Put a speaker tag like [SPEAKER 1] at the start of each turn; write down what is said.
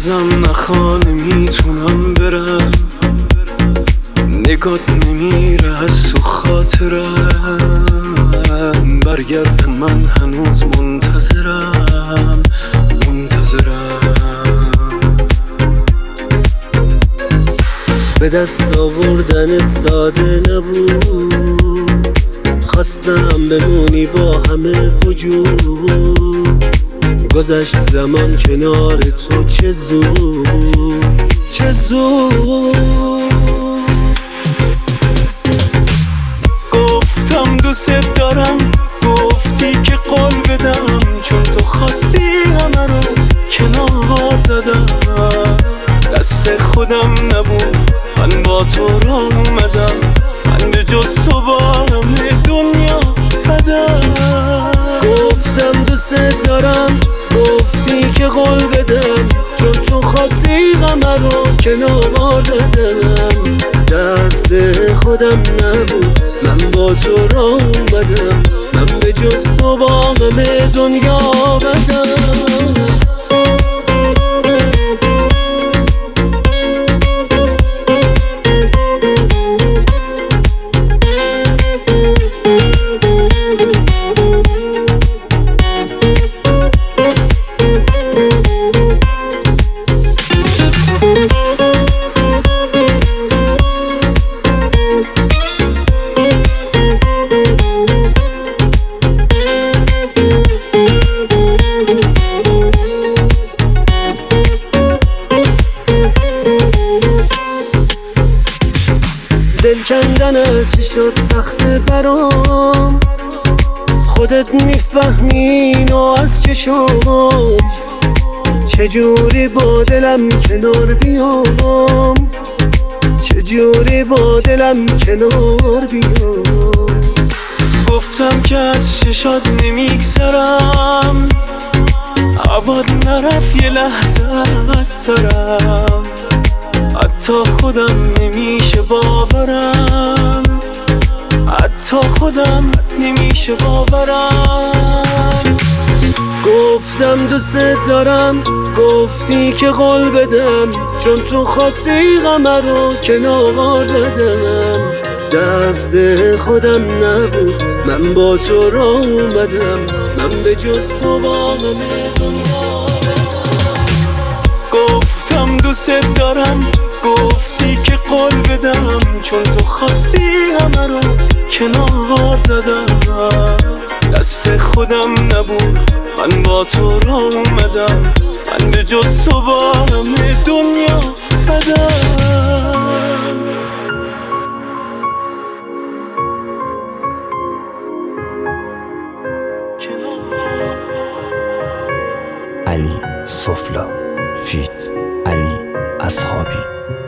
[SPEAKER 1] ازم نخواه نمیتونم برم، نگات نمیره از تو خاطرم. برگرد من هنوز منتظرم. به دست آوردن ساده نبود، خواستم بمونی با همه وجود. گذشت زمان کنار تو چه زود، چه زود. گفتم دوست دارم، گفتی که قول بدم، چون تو خواستی همه رو کنار زدم. دست خودم نبود، من با تو را اومدم، من به جز تو با همه دنیا بدم. گفتم دوست دارم، گفتی که قول بدم، چون تو خواستی غمه رو کنار زدم. دست خودم نبود، من با تو را اومدم، من به جز تو با همه دنیا بدم. دل کندنش شد سخت برام، خودت میفهمی اینو از چشم. چجوری با دلم کنار بیام، چجوری با دلم کنار بیام. گفتم که از چشات نمیگذرم، عباد نرفت یه لحظه از سرم. حتی خودم نمیشه باورم، حتی خودم نمیشه باورم. گفتم دوست دارم، گفتی که قول بدم، چون تو خواستی غمه رو کنار زدم. دست خودم نبود، من با تو را اومدم، من به جز تو با همه دنیا بدم. گفتم دوست دارم، گفتی که قول بدم، چون تو خواستی همه رو کنار زدم. دست خودم نبود، من با تو را اومدم، من به جز تو با همه دنیا بدم.
[SPEAKER 2] علی سفلا فیت علی اصحابی.